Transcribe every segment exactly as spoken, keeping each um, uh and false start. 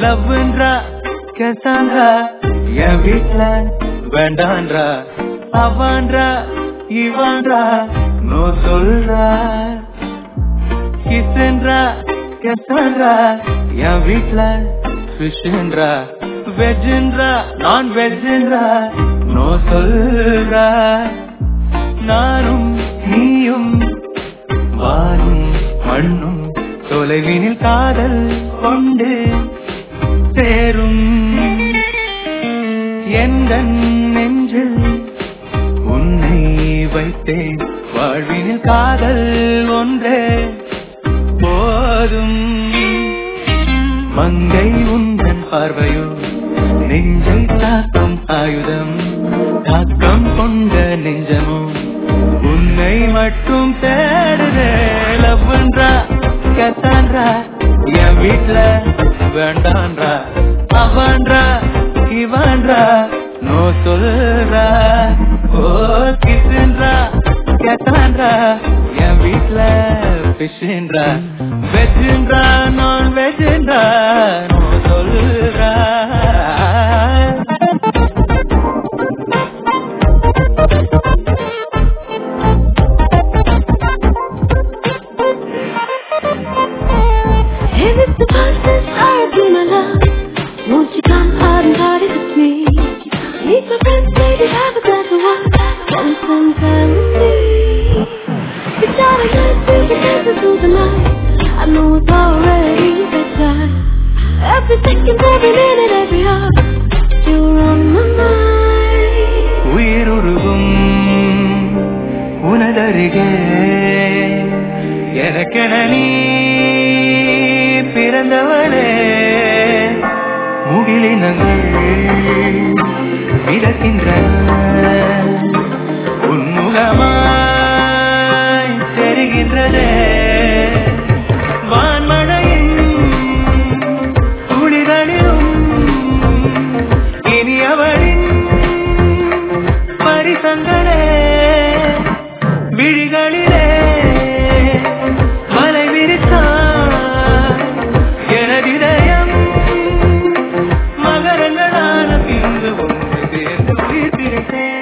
லவ்ன்றா கேசான்றா என் வீட்ல வேண்டான்றா அவன்றா இவன்றா நோ சொல்றா கிஸ்ன்றா கேசான்றா என் வீட்ல ஃபிஷ்ன்றா வெஜ்ன்றா நான் வெஜ்ன்றா நோ சொல்றா நானும் நீயும் வானும் மண்ணும் தொலைவினில் காதல் கொண்டு சேரும் எந்தன் நெஞ்சில் உன்னை வைத்தேன் வாழ்வினில் காதல் ஒன்றே போதும் மங்கை உந்தன் பார்வையோ நெஞ்சை தாக்கும் ஆயுதம் தாக்கம் கொண்ட நெஞ்சமோ உன்னை மட்டும் தேடுதே லவ்ன்றா கேசான்றா என் வீட்ல வேண்டான்றா அவன்றா இவன்றா நோ சொல்றா ஓ கிஸ்ன்றா கேசான்றா என் வீட்ல ஃபிஷ்ன்றா வெஜ்ன்றா நான் வெஜ்ன்றா நோ சொல்றா If it's the fastest I'll do my love, won't you come out and party with me? Meet my friends, maybe have a glass of wine, spend some time with me. It's not a night, we can dance through the night. I know it's already bedtime. Every second, every minute, every hour, you're on my mind. உயிருருகும் உனதருகே எனக்கென நீ பிறந்தவளே முகிலினங்கள் மிதக்கின்றன உன்முகமாய் தெரிகின்றதே வான்மழையின் துளிகளிலும் இனி அவளின் பரிசங்களே விழிகளிலே மலை விரித்தான் எனதிதயம் மகரங்களான பின்பு ஒன்று சேர்ந்து உயிர் பிரித்தேன்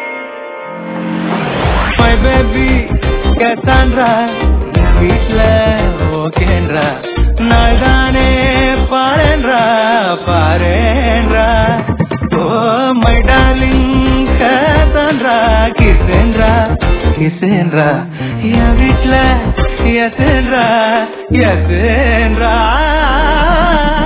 My baby கேசான்றா என் வீட்ல ஓகேன்றா நாள்தானே பாரேன்றா பாரேன்றா ஓ மை டார்லிங் கேசான்றா கிஸ்ன்றா கிஸ்ன்றா என் வீட்ல எஸ்ன்றா எஸ்ன்றா